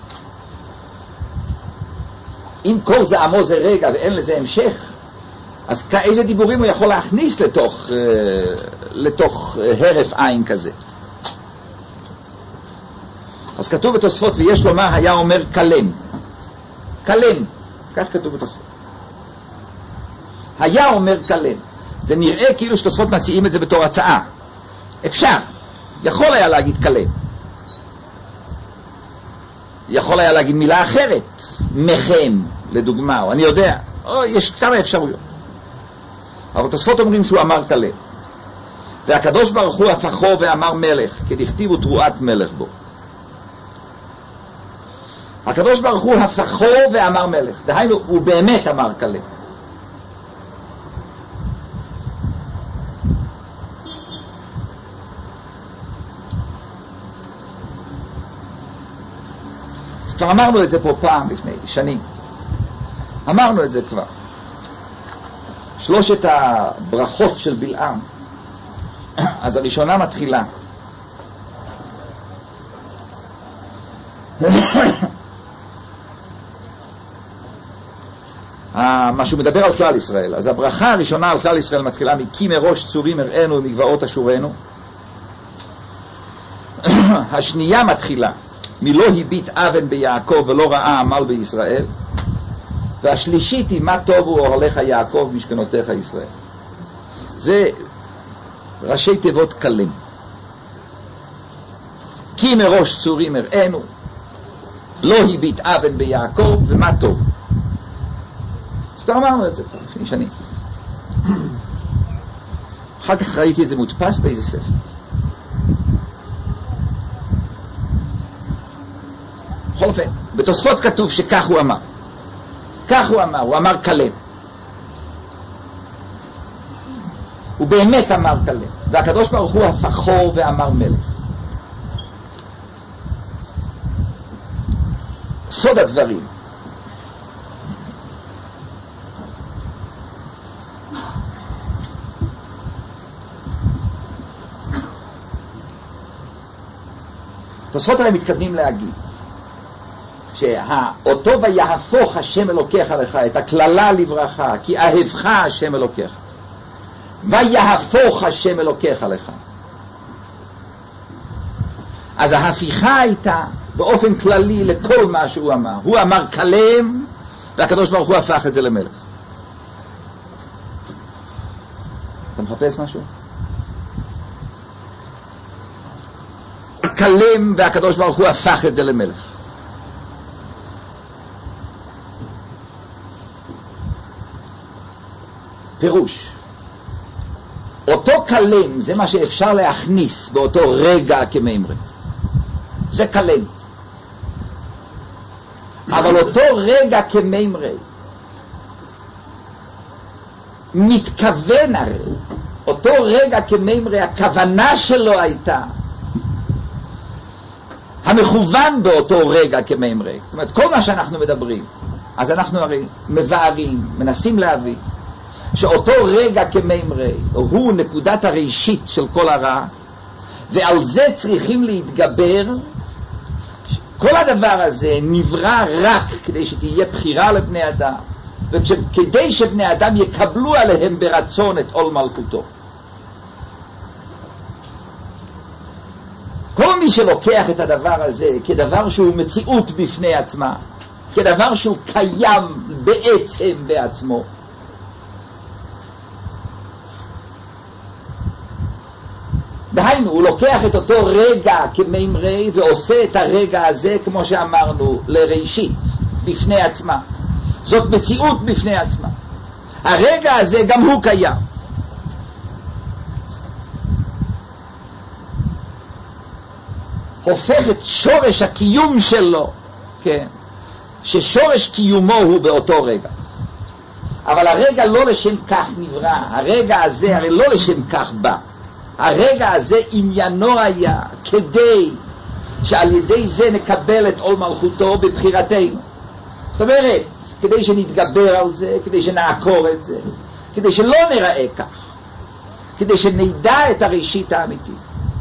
אם כל זעמו זה רגע ואין לזה המשך, אז איזה דיבורים הוא יכול להכניס לתוך לתוך הרף עין כזה? אז כתוב בתוספות, ויש לומר היה אומר כלם, כלם, כך כתוב בתוספות, היה אומר כלם. זה נראה כאילו שתוספות מציעים את זה בתור הצעה. אפשר, יכול היה להגיד כלם, יכול היה להגיד מילה אחרת, מחם לדוגמה, או אני יודע, או יש כמה אפשרויות, אבל תוספות אומרים שהוא אמר כלם. והקדוש ברוך הוא הפכו ואמר מלך, כדכתיב ותרועת מלך בו. הקדוש ברוך הוא הפכו ואמר מלך, דהיינו הוא באמת אמר כלם. אז כבר אמרנו את זה פה פעם לפני שנים. אמרנו את זה כבר. שלושת הברכות של בלעם. אז הראשונה מתחילה. מה שהוא מדבר על כלל ישראל. אז הברכה הראשונה על כלל ישראל מתחילה מ"כי מראש צורים הראינו ומגבעות אשורנו". השנייה מתחילה מ"לא הביט אבן ביעקב ולא ראה עמל בישראל". והשלישית היא "מה טובו אוהליך יעקב משכנותיך ישראל". זה ראשי תיבות קלים. "כי מראש צורים הראינו", "לא הביט אבן ביעקב", ו"מה טוב". אז כבר אמרנו את זה כבר לפני שנים. אחר כך ראיתי את זה מודפס באיזה ספר. בכל אופן, בתוספות כתוב שכך הוא אמר. כך הוא אמר, הוא אמר כלם. הוא באמת אמר כלם. והקדוש ברוך הוא הפכו ואמר מלך. סוד הדברים. תוספות הרי מתכוונים להגיד שאותו ויהפוך השם אלוקיך לך, את הכללה לברכה, כי אהבך השם אלוקיך, ויהפוך השם אלוקיך לך. אז ההפיכה הייתה באופן כללי לכל מה שהוא אמר. הוא אמר כלם, והקדוש ברוך הוא הפך את זה למלך. אתה מחפש משהו? כלם, והקדוש ברוך הוא הפך את זה למלך. פירוש, אותו כלם זה מה שאפשר להכניס באותו רגע כמאמרי, זה כלם. אבל אותו רגע כמאמרי מתכוון, הרי אותו רגע כמאמרי הכוונה שלו הייתה המכוון באותו רגע כמאמרי. זאת אומרת, כל מה שאנחנו מדברים, אז אנחנו הרי מבארים, מנסים להביא שאותו רגע כמאמרי הוא נקודת הראשית של כל הרע, ועל זה צריכים להתגבר. כל הדבר הזה נברא רק כדי שתהיה בחירה לבני אדם, וכדי שבני אדם יקבלו עליהם ברצון את עול מלכותו. כל מי שלוקח את הדבר הזה כדבר שהוא מציאות בפני עצמה, כדבר שהוא קיים בעצם בעצמו, דהיינו, הוא לוקח את אותו רגע כמאמרי ועושה את הרגע הזה, כמו שאמרנו, לראשית, בפני עצמה. זאת מציאות בפני עצמה. הרגע הזה גם הוא קיים. הופך את שורש הקיום שלו, כן, ששורש קיומו הוא באותו רגע. אבל הרגע לא לשם כך נברא. הרגע הזה הרי לא לשם כך בא. הרגע הזה עניינו היה כדי שעל ידי זה נקבל את עול מלכותו בבחירתנו. זאת אומרת, כדי שנתגבר על זה, כדי שנעקור את זה, כדי שלא נראה כך, כדי שנדע את הראשית האמיתית.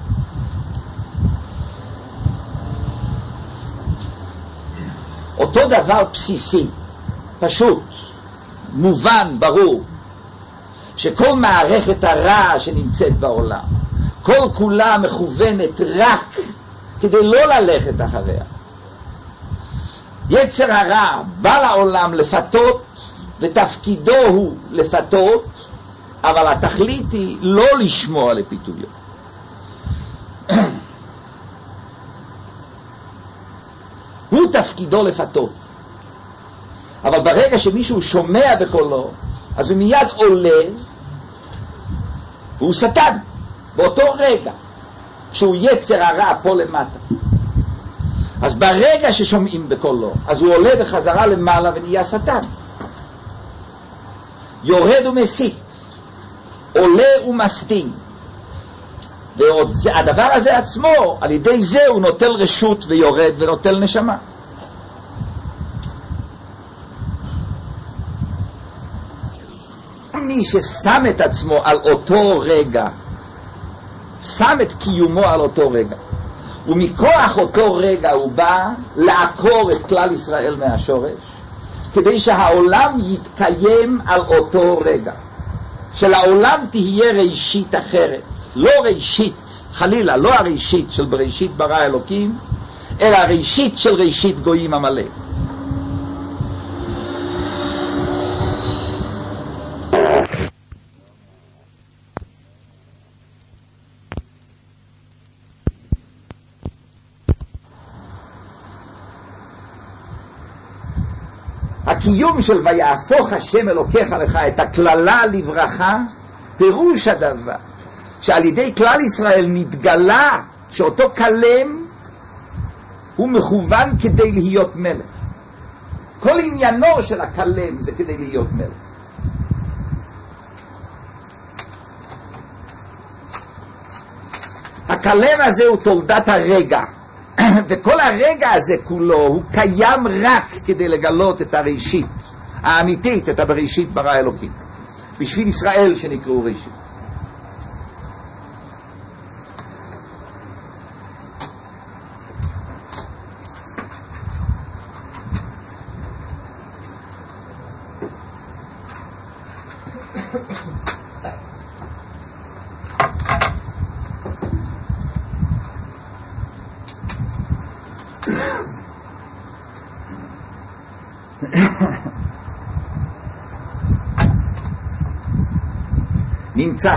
אותו דבר בסיסי, פשוט, מובן, ברור, שכל מערכת הרע שנמצאת בעולם, כל כולה מכוונת רק כדי לא ללכת אחריה. יצר הרע בא לעולם לפתות, ותפקידו הוא לפתות, אבל התכלית היא לא לשמוע לפיתויו. הוא תפקידו לפתות. אבל ברגע שמישהו שומע בקולו, אז הוא מיד עולה, והוא שטן, באותו רגע, שהוא יצר הרע פה למטה. אז ברגע ששומעים בקולו, אז הוא עולה בחזרה למעלה ונהיה שטן. יורד ומסית, עולה ומסטין. והדבר הזה עצמו, על ידי זה הוא נוטל רשות ויורד ונוטל נשמה. מי ששם את עצמו על אותו רגע, שם את קיומו על אותו רגע, ומכוח אותו רגע הוא בא לעקור את כלל ישראל מהשורש, כדי שהעולם יתקיים על אותו רגע, שלעולם תהיה ראשית אחרת, לא ראשית, חלילה, לא הראשית של בראשית ברא אלוקים, אלא ראשית של ראשית גויים המלא. הקיום של ויהפוך השם אלוקיך לך את הכללה לברכה, פירוש הדבר שעל ידי כלל ישראל נתגלה שאותו כלם הוא מכוון כדי להיות מלך. כל עניינו של הכלם זה כדי להיות מלך. הכלם הזה הוא תולדת הרגע, וכל הרגע הזה כולו הוא קיים רק כדי לגלות את הראשית האמיתית, את הבראשית ברא אלוקים, בשביל ישראל שנקראו ראשית. נמצא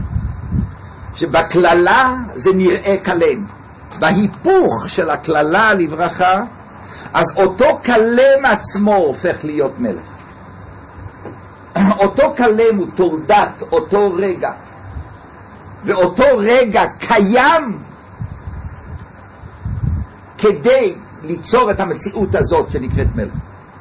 שבכללה זה נראה כלם, בהיפוך של הכללה לברכה, אז אותו כלם עצמו הופך להיות מלך. אותו כלם הוא תולדת אותו רגע, ואותו רגע קיים כדי ליצור את המציאות הזאת שנקראת מלך.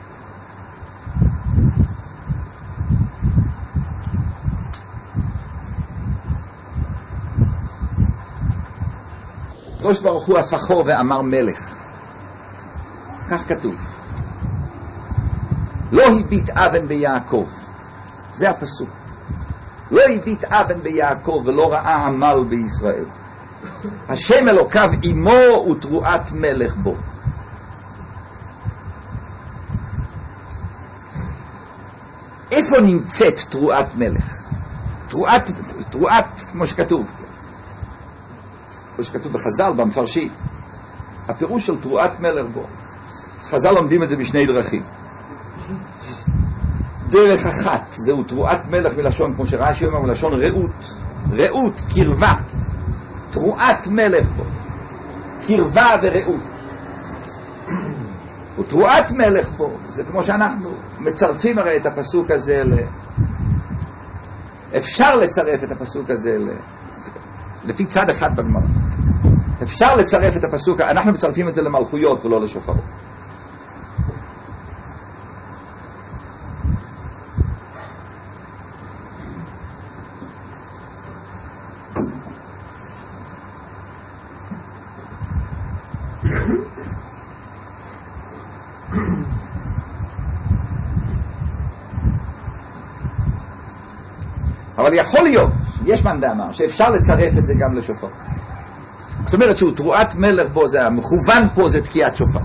הקדוש ברוך הוא הפכו ואמר מלך, כך כתוב. לא הביט אבן ביעקב, זה הפסוק. לא הביט אבן ביעקב ולא ראה עמל בישראל. השם אלוקיו עמו ותרועת מלך בו. איפה נמצאת תרועת מלך? תרועת, תרועת כמו שכתוב, כמו שכתוב בחז"ל, במפרשים, הפירוש של תרועת מלך בו. אז חז"ל לומדים את זה בשני דרכים. דרך אחת, זהו תרועת מלך מלשון, כמו שרש"י אומר, מלשון רעות. רעות, קרבה. תרועת מלך בו. קרבה ורעות. ותרועת מלך בו, זה כמו שאנחנו מצרפים הרי את הפסוק הזה ל... אפשר לצרף את הפסוק הזה ל... לפי צד אחד בגמרא. אפשר לצרף את הפסוק, אנחנו מצרפים את זה למלכויות ולא לשופרות. אבל יכול להיות, יש מאן דאמר, שאפשר לצרף את זה גם לשופר. זאת אומרת שהוא תרועת מלך בו, זה המכוון פה, זה תקיעת שופר.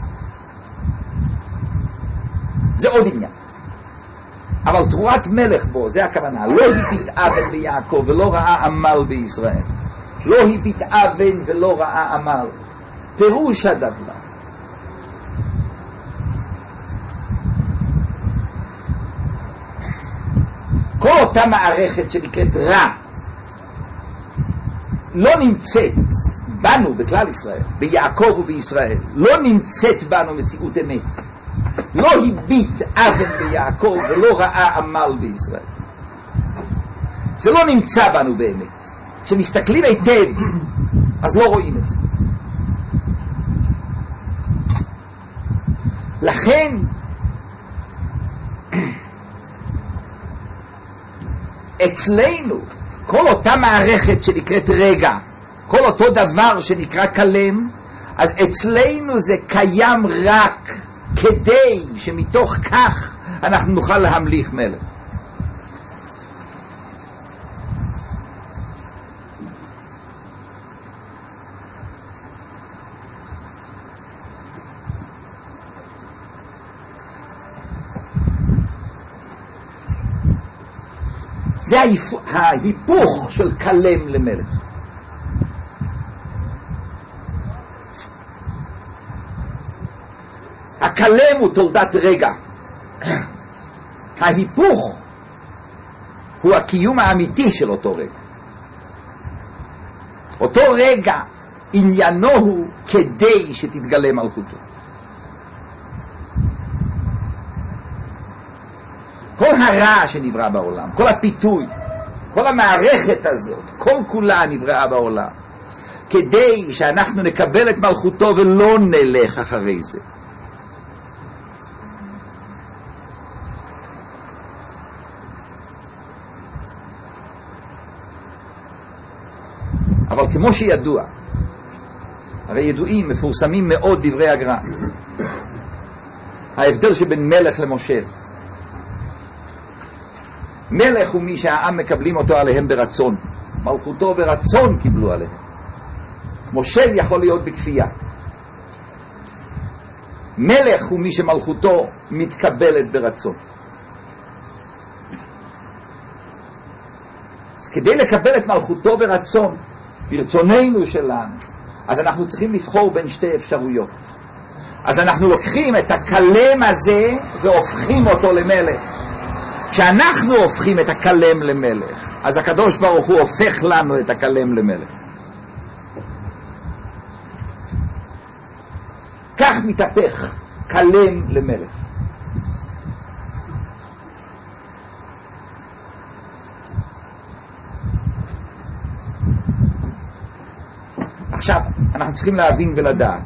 זה עוד עניין. אבל תרועת מלך בו, זה הכוונה. לא הביט אבן ביעקב ולא ראה עמל בישראל. לא הביט אבן ולא ראה עמל. פירוש הדבר. כל אותה מערכת שנקראת רע לא נמצאת בנו בכלל ישראל, ביעקב ובישראל, לא נמצאת בנו מציאות אמת. לא הביט אבן ביעקב ולא ראה עמל בישראל. זה לא נמצא בנו באמת. כשמסתכלים היטב אז לא רואים את זה. לכן אצלנו כל אותה מערכת שנקראת רגע, כל אותו דבר שנקרא כלם, אז אצלנו זה קיים רק כדי שמתוך כך אנחנו נוכל להמליך מלך. זה ההיפוך של כלם למלך. הכלם הוא תולדת רגע. ההיפוך הוא הקיום האמיתי של אותו רגע. אותו רגע עניינו הוא כדי שתתגלה מלכותו. כל הרע שנברא בעולם, כל הפיתוי, כל המערכת הזאת, כל כולה נבראה בעולם כדי שאנחנו נקבל את מלכותו ולא נלך אחרי זה. אבל כמו שידוע, הרי ידועים, מפורסמים מאוד דברי הגר"א, ההבדל שבין מלך למושל. מלך הוא מי שהעם מקבלים אותו עליהם ברצון, מלכותו ברצון קיבלו עליהם. מושל יכול להיות בכפייה. מלך הוא מי שמלכותו מתקבלת ברצון. אז כדי לקבל את מלכותו ברצון, ברצוננו שלנו, אז אנחנו צריכים לבחור בין שתי אפשרויות. אז אנחנו לוקחים את הכלם הזה והופכים אותו למלך. כשאנחנו הופכים את הכלם למלך, אז הקדוש ברוך הוא הופך לנו את הכלם למלך. כך מתהפך כלם למלך. עכשיו, אנחנו צריכים להבין ולדעת.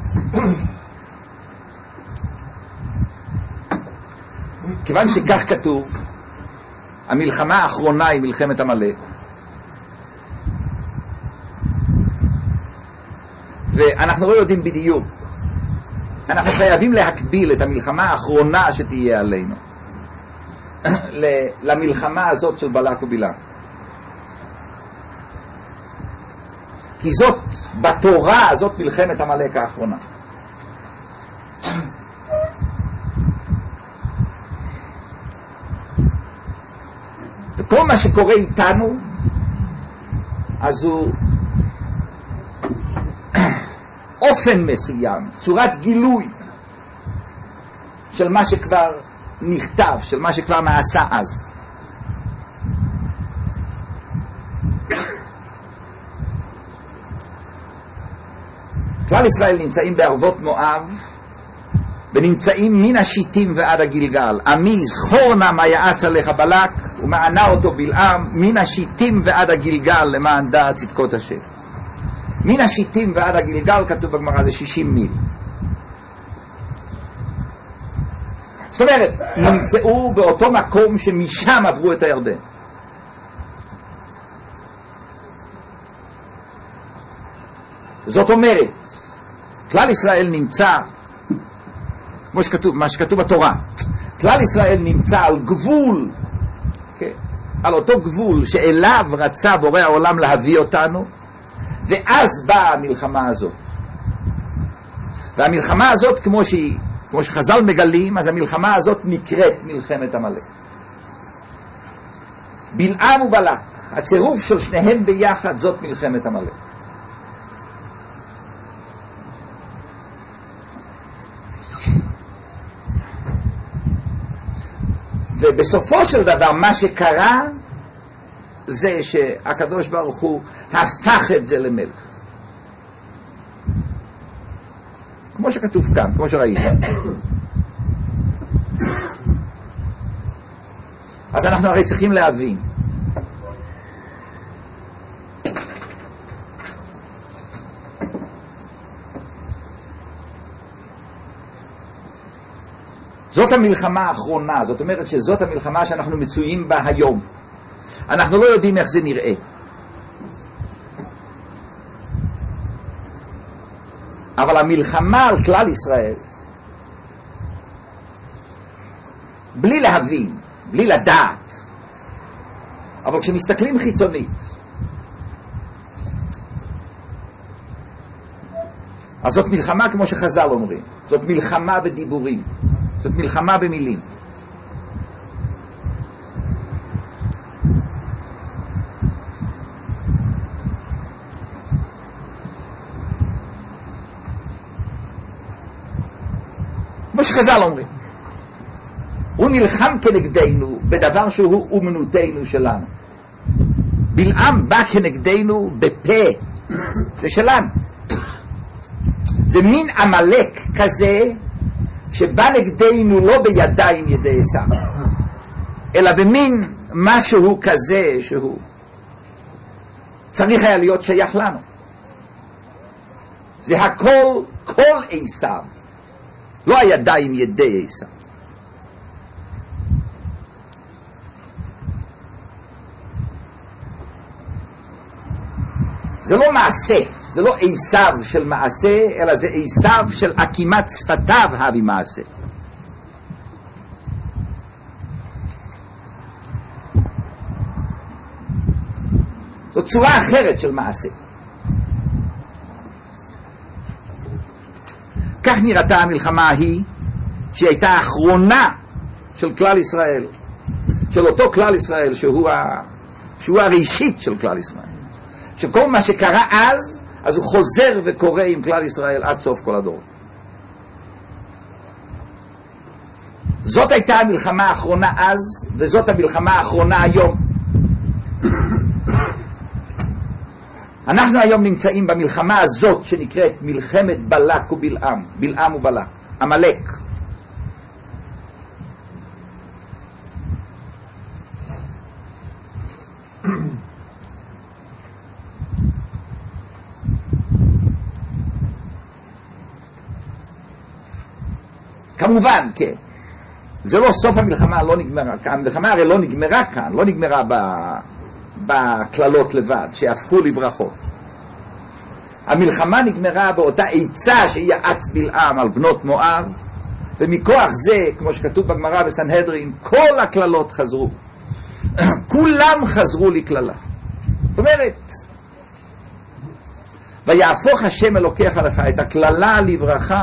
כיוון שכך כתוב, המלחמה האחרונה היא מלחמת עמלק. ואנחנו לא יודעים בדיוק. אנחנו חייבים להקביל את המלחמה האחרונה שתהיה עלינו למלחמה הזאת של בלק ובלעם. כי זאת, בתורה, זאת מלחמת עמלק האחרונה. וכל מה שקורה איתנו, אז הוא אופן מסוים, צורת גילוי של מה שכבר נכתב, של מה שכבר נעשה אז. כלל ישראל נמצאים בערבות מואב, ונמצאים מן השיטים ועד הגלגל. עמי זכור נא מה יעץ עליך בלק, ומענה אותו בלעם, מן השיטים ועד הגלגל למען דעת צדקות השם. מן השיטים ועד הגלגל, כתוב בגמרא, זה שישים מיל. זאת אומרת, נמצאו באותו מקום שמשם עברו את הירדן. זאת אומרת, כלל ישראל נמצא, כמו שכתוב, מה שכתוב בתורה, כלל ישראל נמצא על גבול, כן? על אותו גבול שאליו רצה בורא העולם להביא אותנו, ואז באה המלחמה הזאת. והמלחמה הזאת, כמו שהיא, כמו שחז"ל מגלים, אז המלחמה הזאת נקראת מלחמת עמלק. בלעם ובלק, הצירוף של שניהם ביחד, זאת מלחמת עמלק. ובסופו של דבר מה שקרה זה שהקדוש ברוך הוא הפך את זה למלך, כמו שכתוב כאן, כמו שראיתם. אז אנחנו הרי צריכים להבין זאת המלחמה האחרונה, זאת אומרת שזאת המלחמה שאנחנו מצויים בה היום. אנחנו לא יודעים איך זה נראה. אבל המלחמה על כלל ישראל, בלי להבין, בלי לדעת, אבל כשמסתכלים חיצונית, אז זאת מלחמה כמו שחז"ל אומרים, זאת מלחמה בדיבורים, זאת מלחמה במילים. שחז"ל אומרים, הוא נלחם כנגדנו בדבר שהוא אומנותנו שלנו. בלעם בא כנגדנו בפה, זה שלנו. זה מין עמלק כזה שבא נגדנו לא בידיים ידי עשיו, אלא במין משהו כזה שהוא צריך היה להיות שייך לנו. זה הכל, כל עשיו, לא הידיים ידי עשיו. זה לא מעשה, זה לא עשיו של מעשה, אלא זה עשיו של עקימת שפתיו הביא מעשה. זו צורה אחרת של מעשה. כך נראתה המלחמה ההיא, שהיא הייתה האחרונה של כלל ישראל, של אותו כלל ישראל שהוא, ה... שהוא הראשית של כלל ישראל. שכל מה שקרה אז, אז הוא חוזר וקורא עם כלל ישראל עד סוף כל הדור. זאת הייתה המלחמה האחרונה אז, וזאת המלחמה האחרונה היום. אנחנו היום נמצאים במלחמה הזאת שנקראת מלחמת בלק ובלעם, בלעם ובלק, עמלק. כמובן, כן, זה לא סוף המלחמה, לא נגמרה, המלחמה הרי לא נגמרה כאן, לא נגמרה ב... בכללות לבד, שהפכו לברכות. המלחמה נגמרה באותה עצה שהיא יעץ בלעם על בנות מואב, ומכוח זה, כמו שכתוב בגמרא בסנהדרין, כל הכללות חזרו. כולם חזרו לכללה. זאת אומרת, ויהפוך השם אלוקיך לך את הכללה לברכה,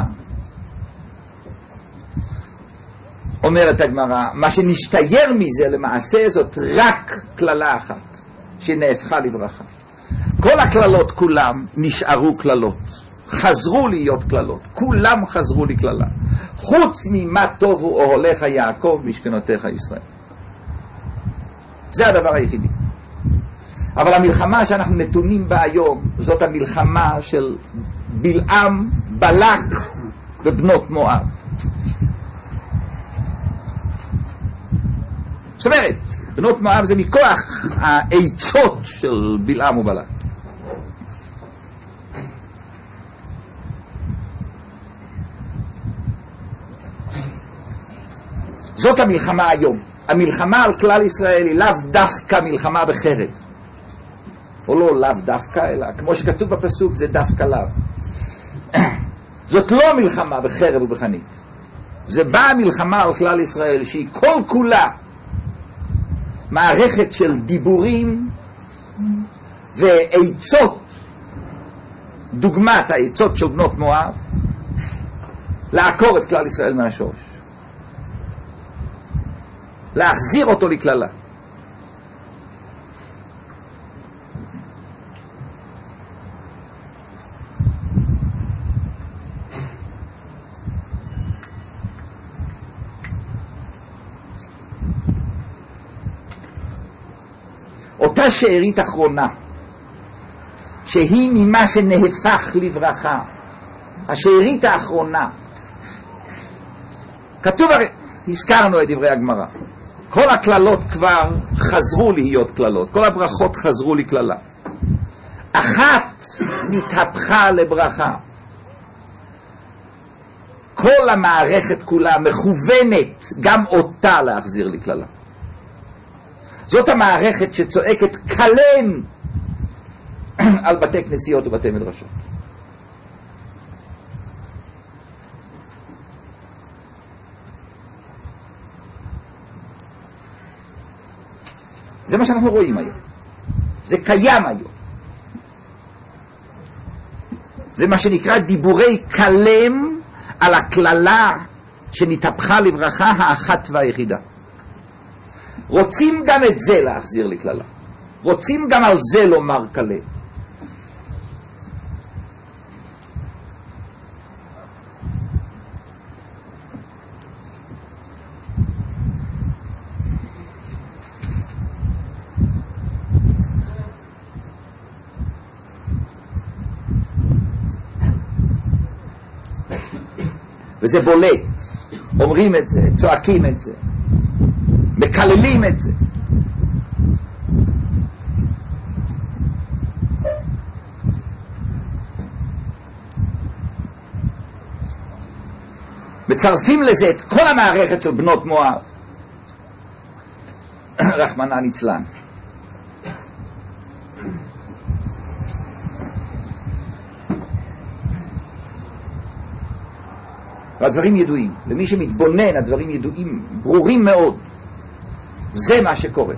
אומרת הגמרא, מה שנשתייר מזה למעשה זאת רק כללה אחת, שנהפכה לברכה. כל הכללות כולם נשארו כללות, חזרו להיות כללות, כולם חזרו לכללה, חוץ ממה טובו אוהליך יעקב משכנותיך ישראל. זה הדבר היחידי. אבל המלחמה שאנחנו נתונים בה היום, זאת המלחמה של בלעם, בלק ובנות מואב. זאת אומרת, בנות מואב זה מכוח העצות של בלעם ובלק. זאת המלחמה היום. המלחמה על כלל ישראל היא לאו דווקא מלחמה בחרב. או לא לאו דווקא, אלא כמו שכתוב בפסוק זה דווקא לאו. זאת לא מלחמה בחרב ובחנית. זה באה מלחמה על כלל ישראל שהיא כל כולה מערכת של דיבורים ועצות, דוגמת העצות של בנות מואב, לעקור את כלל ישראל מהשורש, להחזיר אותו לכללה. אותה שארית אחרונה, שהיא ממה שנהפך לברכה, השארית האחרונה, כתוב, הרי הזכרנו את דברי הגמרא, כל הכללות כבר חזרו להיות כללות, כל הברכות חזרו לכללה, אחת נתהפכה לברכה. כל המערכת כולה מכוונת גם אותה להחזיר לכללה. זאת המערכת שצועקת כלם על בתי כנסיות ובתי מדרשות. זה מה שאנחנו רואים היום. זה קיים היום. זה מה שנקרא דיבורי כלם על הכללה שנתהפכה לברכה האחת והיחידה. רוצים גם את זה להחזיר לכללה. רוצים גם על זה לומר כלם. וזה בולט. אומרים את זה, צועקים את זה, מקללים את זה. מצרפים לזה את כל המערכת של בנות מואב. רחמנא ליצלן. והדברים ידועים. למי שמתבונן, הדברים ידועים, ברורים מאוד. זה מה שקורה.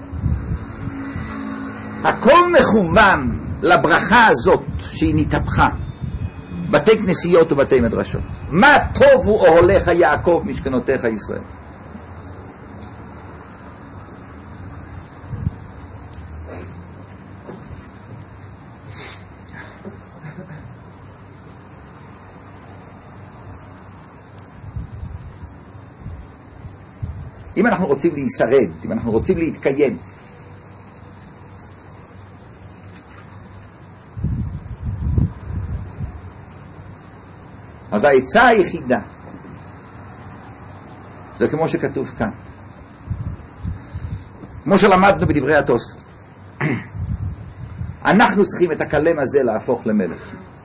הכל מכוון לברכה הזאת שהיא נתהפכה. בתי כנסיות ובתי מדרשות. מה טובו אוהליך יעקב משכנותיך ישראל. אם אנחנו רוצים להישרד, אם אנחנו רוצים להתקיים, אז העצה היחידה, זה כמו שכתוב כאן, כמו שלמדנו בדברי התוספות, אנחנו צריכים את הכלם הזה להפוך למלך.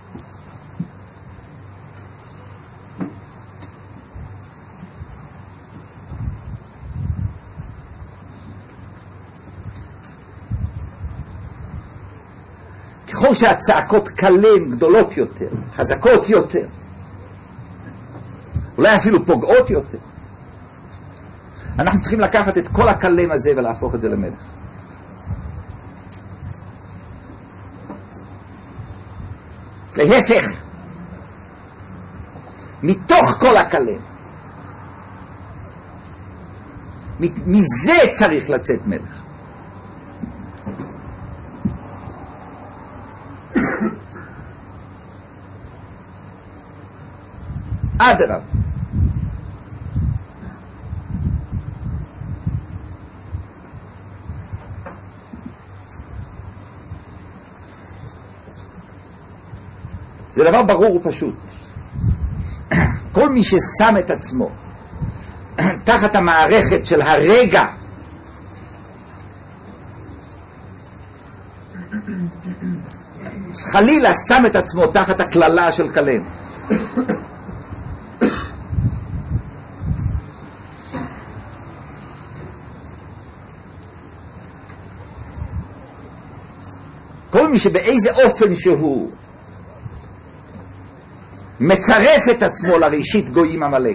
ככל שהצעקות כלם גדולות יותר, חזקות יותר, אולי אפילו פוגעות יותר, אנחנו צריכים לקחת את כל הכלם הזה ולהפוך את זה למלך. להפך, מתוך כל הכלם, מזה צריך לצאת מלך. אדרבה. זה דבר ברור ופשוט. כל מי ששם את עצמו תחת המערכת של הרגע, חלילה שם את עצמו תחת הכללה של כלם, כל מי שבאיזה אופן שהוא מצרף את עצמו לראשית גויים עמלק,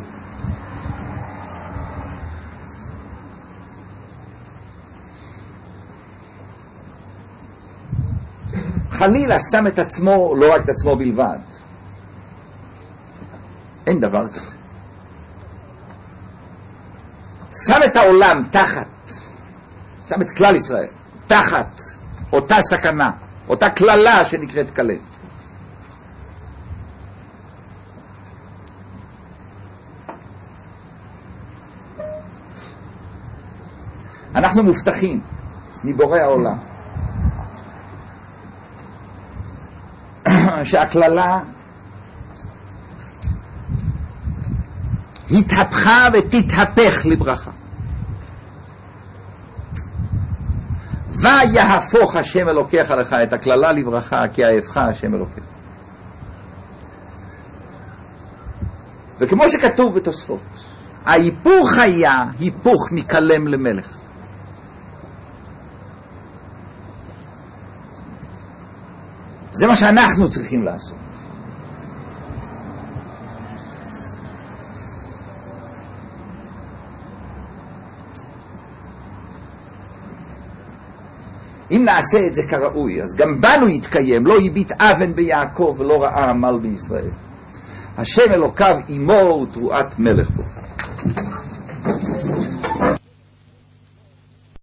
חלילה שם את עצמו, לא רק את עצמו בלבד. אין דבר כזה. שם את העולם תחת, שם את כלל ישראל תחת אותה סכנה, אותה כללה שנקראת כלב. אנחנו מובטחים מבורא העולם שהכללה התהפכה ותתהפך לברכה. ויהפוך השם אלוקיך לך את הכללה לברכה, כי אהבך השם אלוקיך. וכמו שכתוב בתוספות, ההיפוך היה היפוך מכלם למלך. זה מה שאנחנו צריכים לעשות. אם נעשה את זה כראוי, אז גם בנו יתקיים, לא יביט אבן ביעקב ולא ראה עמל בישראל. השם אלוקיו עמו ותרועת מלך בו.